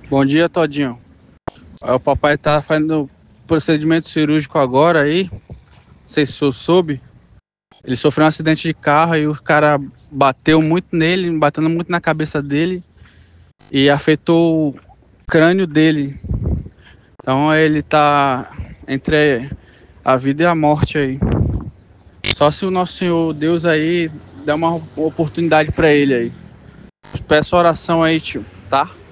Bom dia, Todinho. O papai tá fazendo procedimento cirúrgico agora aí. Não sei se o senhor soube. Ele sofreu um acidente de carro e o cara bateu muito nele, batendo muito na cabeça dele e afetou o crânio dele. Então ele tá entre a vida e a morte aí. Só se o nosso Senhor Deus aí der uma oportunidade pra ele aí. Peço oração aí, tio, tá?